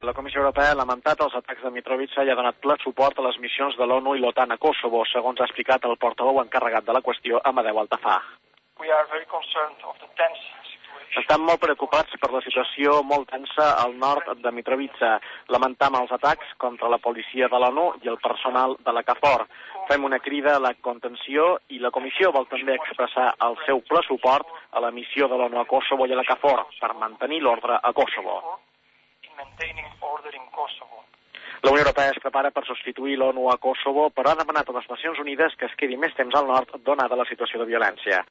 La Comissió Europea ha lamentat els atacs de Mitrovica i ha donat ple suport a les missions de l'ONU i l'OTAN a Kosovo, segons ha explicat el portaveu encarregat de la qüestió, Amadeu Altafà. Estan molt preocupats per la situació molt tensa al nord de Mitrovica. Lamentam els atacs contra la policia de l'ONU i el personal de la KFOR. Fem una crida a la contenció i la Comissió vol també expressar el seu ple suport a la missió de l'ONU a Kosovo i a la KFOR per mantenir l'ordre a Kosovo. La Unió Europea es prepara per substituir l'ONU a Kosovo, però ha demanat a les Nacions Unides que es quedi més temps al nord donada la situació de violència.